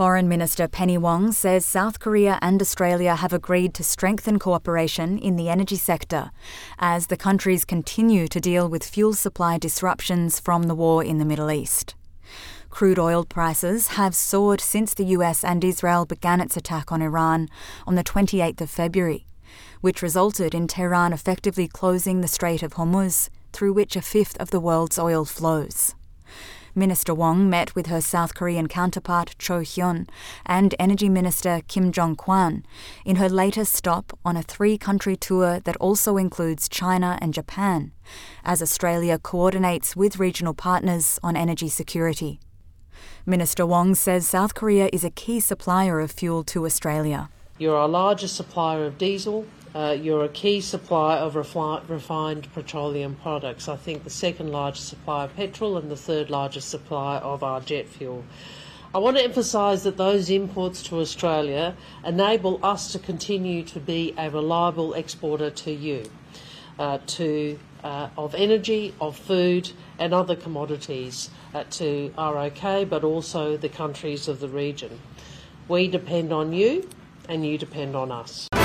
Foreign Minister Penny Wong says South Korea and Australia have agreed to strengthen cooperation in the energy sector as the countries continue to deal with fuel supply disruptions from the war in the Middle East. Crude oil prices have soared since the US and Israel began its attack on Iran on the 28th of February, which resulted in Tehran effectively closing the Strait of Hormuz, through which a fifth of the world's oil flows. Minister Wong met with her South Korean counterpart Cho Hyun and Energy Minister Kim Jong-kwan in her latest stop on a three-country tour that also includes China and Japan, as Australia coordinates with regional partners on energy security. Minister Wong says South Korea is a key supplier of fuel to Australia. You're our largest supplier of diesel. You're a key supplier of refined petroleum products. I think the second largest supplier of petrol and the third largest supplier of our jet fuel. I want to emphasise that those imports to Australia enable us to continue to be a reliable exporter to you, of energy, of food and other commodities to ROK, but also the countries of the region. We depend on you and you depend on us.